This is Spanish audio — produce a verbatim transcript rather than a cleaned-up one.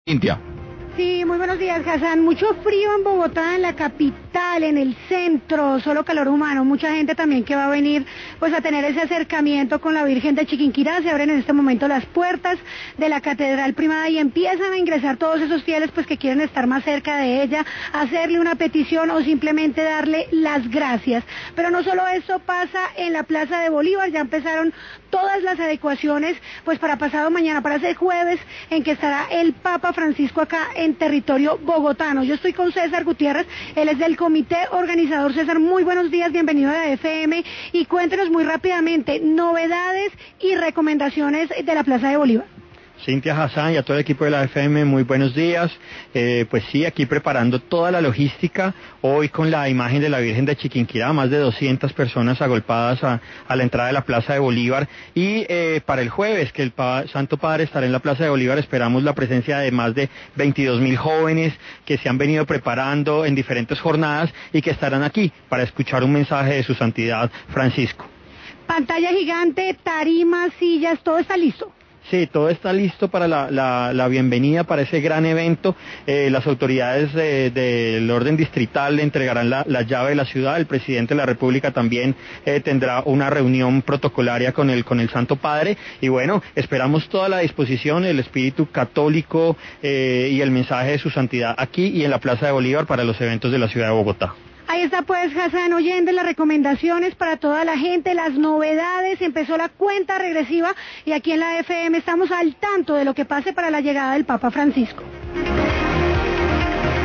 Cintia. Sí, muy buenos días, Hassan. Mucho frío en Bogotá, en la capital, en el centro, solo calor humano. Mucha gente también que va a venir pues a tener ese acercamiento con la Virgen de Chiquinquirá. Se abren en este momento las puertas de la Catedral Primada y empiezan a ingresar todos esos fieles pues que quieren estar más cerca de ella, hacerle una petición o simplemente darle las gracias. Pero no solo eso pasa en la Plaza de Bolívar, ya empezaron todas las adecuaciones pues para pasado mañana, para ese jueves en que estará el Papa Francisco acá en territorio bogotano. Yo estoy con César Gutiérrez, él es del comité organizador. César, muy buenos días, bienvenido a la F M y cuéntenos muy rápidamente novedades y recomendaciones de la Plaza de Bolívar. Cintia, Hassan y a todo el equipo de la F M, muy buenos días. Eh, pues sí, aquí preparando toda la logística, hoy con la imagen de la Virgen de Chiquinquirá, más de doscientas personas agolpadas a, a la entrada de la Plaza de Bolívar. Y eh, para el jueves, que el pa Santo Padre estará en la Plaza de Bolívar, esperamos la presencia de más de veintidós mil jóvenes que se han venido preparando en diferentes jornadas y que estarán aquí para escuchar un mensaje de su santidad Francisco. Pantalla gigante, tarimas, sillas, todo está listo. Sí, todo está listo para la, la, la bienvenida, para ese gran evento. Eh, las autoridades de, del orden distrital le entregarán la, la llave de la ciudad. El presidente de la República también eh, tendrá una reunión protocolaria con el, con el Santo Padre. Y bueno, esperamos toda la disposición, el espíritu católico eh, y el mensaje de su santidad aquí y en la Plaza de Bolívar para los eventos de la ciudad de Bogotá. Ahí está pues, Hassan, oyendo las recomendaciones para toda la gente, las novedades, empezó la cuenta regresiva y aquí en la F M estamos al tanto de lo que pase para la llegada del Papa Francisco.